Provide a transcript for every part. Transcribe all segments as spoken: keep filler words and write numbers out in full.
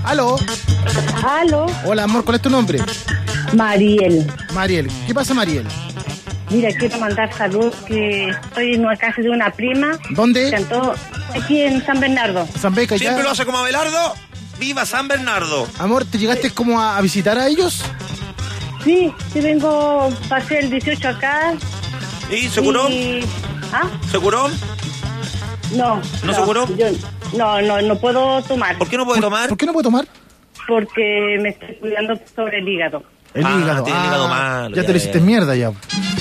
Aló. Aló. Hola, amor, ¿cuál es tu nombre? Mariel. Mariel. ¿Qué pasa, Mariel? Mira, quiero mandar salud, que estoy en una casa de una prima. ¿Dónde? Cantó aquí en San Bernardo. San Beca, ya. Siempre lo hace como Abelardo. ¡Viva San Bernardo! Amor, ¿te llegaste como a, a visitar a ellos? Sí, sí vengo, pasé el dieciocho acá. ¿Y se curó? Y... ¿Ah? ¿Se curó? No. ¿No, no se curó? Yo, no, no, no puedo tomar. ¿Por qué no puede tomar? ¿Por qué no puede tomar? Porque me estoy cuidando sobre el hígado. El Ah, hígado. tiene el hígado malo, Ya, ya, te lo ya. hiciste mierda ya.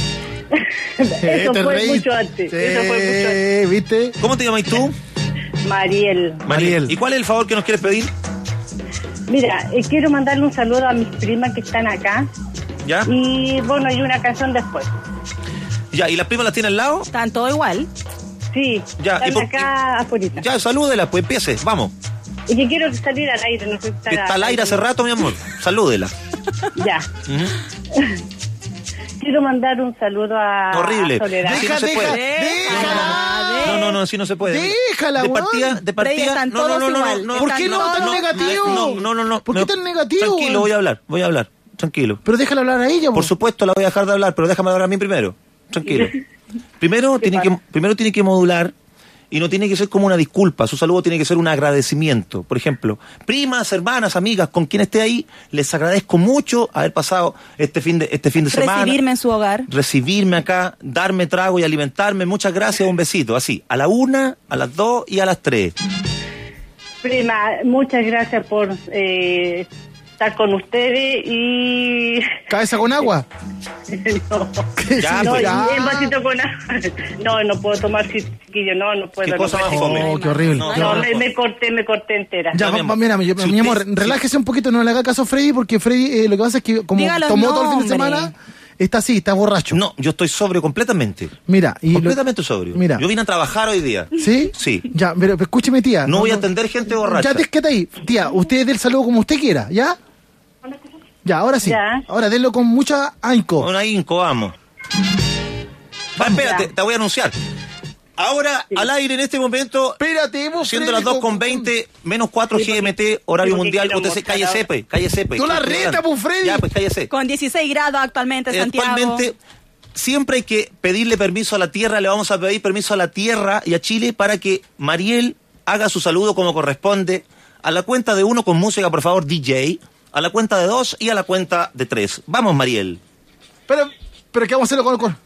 Eso Te fue reíste. mucho antes. Eso fue mucho antes. ¿Viste? ¿Cómo te llamas tú? Mariel. Mariel. ¿Y cuál es el favor que nos quieres pedir? Mira, eh, quiero mandarle un saludo a mis primas que están acá. ¿Ya? Y bueno, hay una canción después. Ya, ¿y las primas las tiene al lado? Están todo igual. Sí, Ya, están ¿y por- acá afuera. Ya, salúdela, pues empiece, vamos. Y que quiero salir al aire, no sé si Que está al aire hace rato, mi amor. Salúdela. Ya. Ujú. Quiero mandar un saludo a, Horrible. a Soledad. Así no se Deja, puede. déjala. No, no, no, así no se puede. Déjala, de weón. partida, de Pero partida. ellos están No, no, todos no, no, igual. no. ¿Por qué no, tan negativo? No, no, no, no. ¿Por qué no. tan negativo, Tranquilo, weón? voy a hablar, voy a hablar. Tranquilo. Pero déjala hablar a ella, Por por supuesto la voy a dejar de hablar, pero déjame hablar a mí primero. Tranquilo. Primero tiene que, primero tiene que modular y no tiene que ser como una disculpa. Su saludo tiene que ser un agradecimiento. Por ejemplo, primas, hermanas, amigas, con quien esté ahí, les agradezco mucho haber pasado este fin de, este fin de semana. Recibirme en su hogar. Recibirme acá, darme trago y alimentarme. Muchas gracias, un besito. Así, a la una, a las dos y a las tres. Prima, muchas gracias por eh, estar con ustedes y... cabeza con agua. no, Ya, no, pues. y un vasito con agua. No, no puedo tomar, chiquillo, no, no puedo. Qué no cosa puedo. más fome. Oh, qué horrible. No, qué No, horrible. me, me corté, me corté entera. Ya, No, mi va- amor. mira, mi, Si mi amor, usted- relájese un poquito, no le haga caso a Freddy, porque Freddy, eh, lo que pasa es que como Diga los tomó todo el fin de nombres. semana, está así, está borracho. No, yo estoy sobrio completamente. Mira, y lo- completamente sobrio. Mira. Yo vine a trabajar hoy día. ¿Sí? Sí. Ya, pero escúcheme, tía. No voy a atender gente borracha. Ya te quédate ahí. Tía, usted dé el saludo como usted quiera, ¿ya? Ya, ahora sí. Ya. Ahora denlo con mucha ahínco. Con ahínco, vamos. Va, espérate, Ya. te voy a anunciar. Ahora, al aire en este momento, Espérate, vos, siendo Freddy, las dos con con- veinte, menos cuatro Sí, G M T, horario sí, porque mundial, quiero usted se mostrar cállese, ahora. pues, cállese, pues. Tú la Estoy reta, hablando. pues, Freddy. Ya, pues, cállese. Con dieciséis grados actualmente en Santiago. Actualmente, siempre hay que pedirle permiso a la tierra, le vamos a pedir permiso a la tierra y a Chile para que Mariel haga su saludo como corresponde. A la cuenta de uno con música, por favor, D J. A la cuenta de dos y a la cuenta de tres. Vamos, Mariel. Pero, pero ¿qué vamos a hacerlo con con?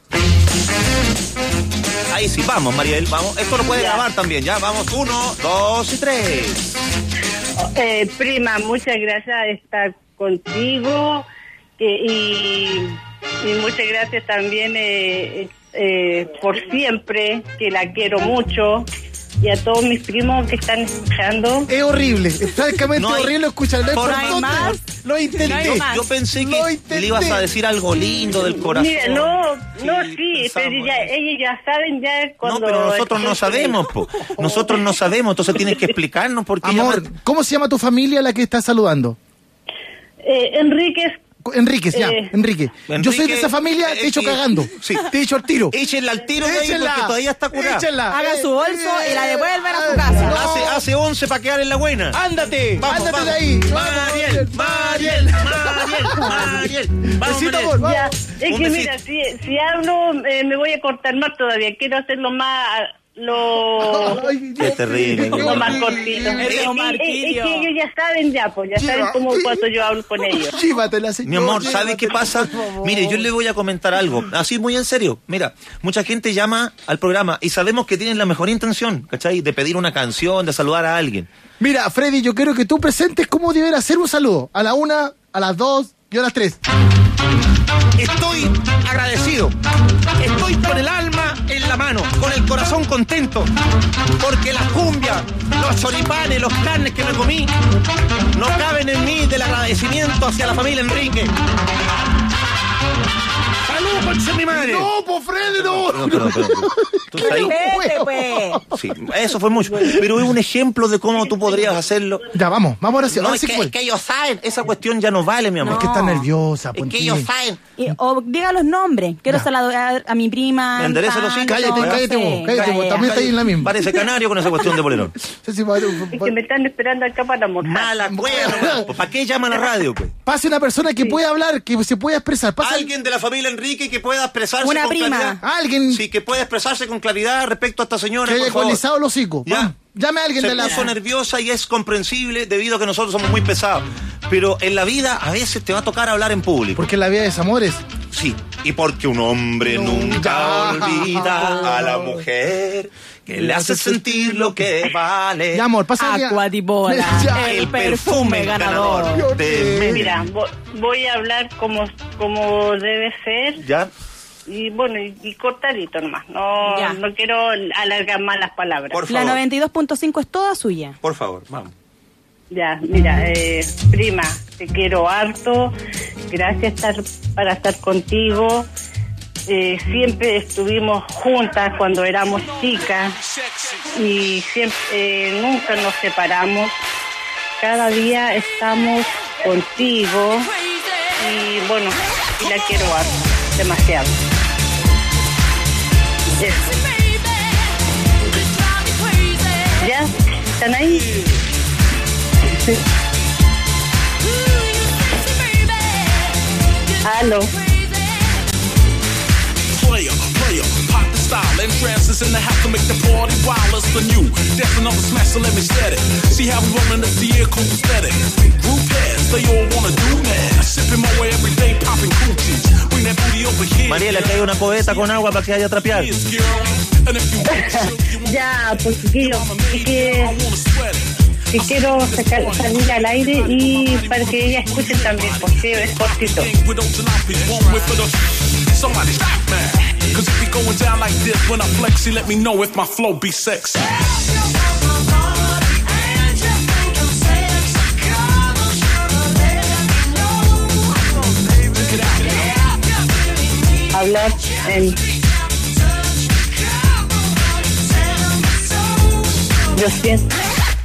Ahí sí, vamos, Mariel, vamos. Esto lo puede Ya. grabar también, ya. Vamos, uno, dos y tres. Eh, prima, muchas gracias de estar contigo que, y, y muchas gracias también eh, eh, por siempre, que la quiero mucho, y a todos mis primos que están escuchando. Es horrible, es francamente No hay horrible escuchar. No hay forma- por No hay dónde. más. Lo intenté. No hay más. Yo pensé Lo que intenté. le ibas a decir algo lindo del corazón. Mira, no, no, sí, pensamos pero ya, eso. ellos ya saben ya No, cuando... pero nosotros no sabemos, po. Nosotros no sabemos, entonces tienes que explicarnos por qué Amor, llaman- ¿cómo se llama tu familia la que estás saludando? Eh, Enríquez, Enríquez, ya, Eh, Enrique. Yo soy Enrique, de esa familia, eh, te he hecho sí. cagando. Sí. Te he hecho al tiro. Échenla al tiro de ahí porque todavía está curada. Échenla. Haga Eh, su bolso eh, y la devuelven a su eh, casa. no. Hace, hace once para quedar en la buena. Ándate, Vamos, ándate vamos. de ahí. Mariel, Mariel, Mariel, Mariel. Vamos, Besito, Mariel. amor, vamos. ya, es Un que besito. mira, si, si hablo eh, me voy a cortar más todavía, quiero hacerlo más, lo... Ay, Qué terrible. qué Lo más horrible. cortito. Ese es Es, un es- es martirio. que ellos ya saben ya, pues ya saben cómo cuando yo hablo con ellos. Llévatela, señor. Mi amor, ¿sabe qué llévatela, pasa? por favor. Mire, yo le voy a comentar algo, así muy en serio. Mira, mucha gente llama al programa y sabemos que tienen la mejor intención, ¿cachai? De pedir una canción, de saludar a alguien. Mira, Freddy, yo quiero que tú presentes cómo deberá hacer un saludo. A la una, a las dos y a las tres. Estoy agradecido, estoy con el alma en la mano, con el corazón contento, porque las cumbias, los choripanes, los carnes que me comí, no caben en mí del agradecimiento hacia la familia Enrique. ¡Salud, concha de mi madre! No, po, Freddy, no. Perdón, perdón, perdón. Entonces, ahí- Vete, pues. sí, eso fue mucho. Pero es un ejemplo de cómo tú podrías hacerlo. Ya, vamos, vamos ahora sí. No, Ahora es sí que, fue. es que ellos saben. Esa cuestión ya no vale, mi amor. Es que está nerviosa, Es que Pontín. ellos saben. Y- o diga los nombres. Quiero Ya. saludar a mi prima. Me endereza los cinco. Cállate, no cállate sé. vos, cállate vos, Ya, también ya. está ahí en la misma. Parece canario con esa cuestión de polerón. Sí, sí, va- Es que me están esperando acá para almorzar. Mala cueva. Pues, ¿para qué llama a la radio, pues? Pase una persona que pueda hablar, que se pueda expresar. Pasa Alguien de la familia Enrique que pueda expresarse Una con prima. claridad. Alguien Sí, que pueda expresarse con claridad respecto a esta señora, que haya por favor. ecualizado los hocicos. Ya. Vamos, llame a alguien Se de la... puso nerviosa y es comprensible debido a que nosotros somos muy pesados. Pero en la vida a veces te va a tocar hablar en público. Porque la vida de desamores. Sí, y porque un hombre nunca olvida a la mujer que le hace sentir lo que vale. Ya, amor, pasa el día. Aquatibola, Ya. el perfume ganador. de Mira, vo- voy a hablar como, como debe ser. ¿Ya? Y bueno, y, y cortadito nomás. No, Ya. no quiero alargar más las palabras. Por La favor. noventa y dos punto cinco es toda suya. Por favor, vamos. Ya, mira, eh, prima, te quiero harto. Gracias estar, para estar contigo. Eh, siempre estuvimos juntas cuando éramos chicas y siempre eh, nunca nos separamos. Cada día estamos contigo y bueno, y la quiero harto, demasiado. Eso. ¿Ya? ¿Están ahí? Aló. Player, player, pop the style, and Francis in the house to make the party wilder than you. That's another smash, so let me set it. See how we rollin' up the air, cool aesthetic. Group heads, they all wanna do that. Sipping my way every day, popping coochies. Bring that booty over here. Mariela, que hay una cubeta con agua para que haya trapear. Yes, girl. And if you want to, you Ya, pues chiquillos, es que, I wanna sweat it. que quiero sacar, salir al aire y para que ella escuchen también, porque es cortito. Gang with those jalopies, one whip of the. Somebody stop, man. Cause if it going down like this, when I flex, you let me know if my flow be sexy. Hablar en... Yo siento...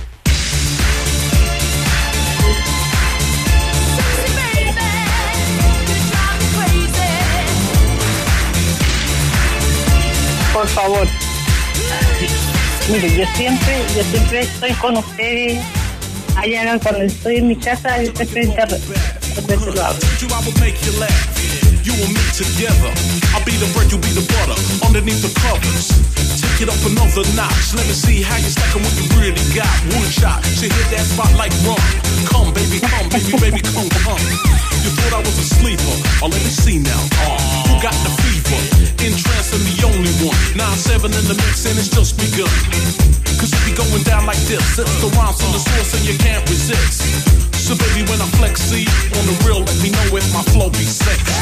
Por favor. Mire, yo siempre, yo siempre estoy con ustedes. Allá cuando estoy en mi casa, yo siempre te siempre lo hablo. You, I will make you laugh. You and me together. I'll be the bread, you be the butter. Underneath the covers. Take it up another notch. Let me see how you stacking what you really got. One shot. She hit that spot like rum. Come, baby, come, baby, baby, come, come. You thought I was a sleeper. Oh, let me see now. Oh, you got the fever. In trance, I'm the only one. nine seven in the mix, and it's just begun. Cause if you going down like this, it's the rhymes from the source and you can't resist. So baby, when I flex, see, on the real, let me know if my flow be sexy.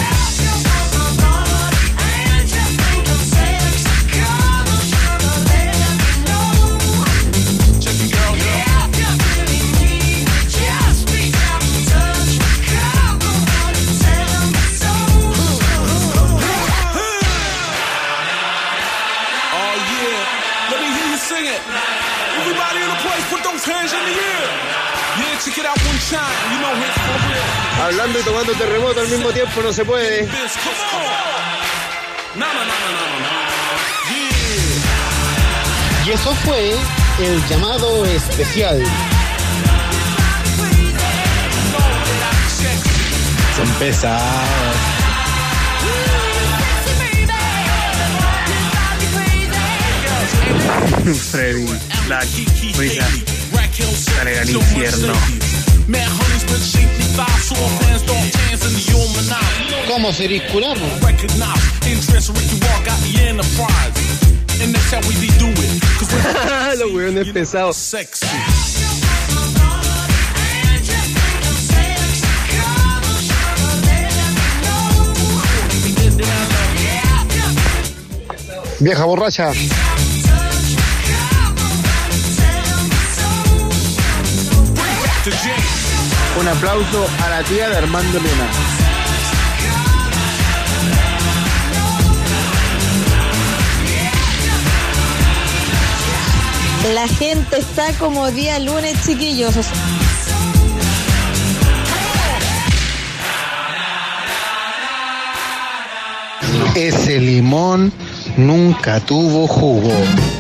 Check it, girl, girl. Oh yeah, let me hear you sing it. Everybody in the place, put those hands in the air. Yeah, check it out one time. You know it's for real. Hablando y tomando terremoto al mismo tiempo no se puede. This, come on. No, no, no, no, no, no. Yeah. Y eso fue el llamado especial. Son pesados. Freddy, la Rita, dale al infierno. ¿Cómo seréis curarlo? Los hueones pesados. Sexy. Vieja borracha. Un aplauso a la tía de Armando Luna. La gente está como día lunes, chiquillos. Ese limón nunca tuvo jugo.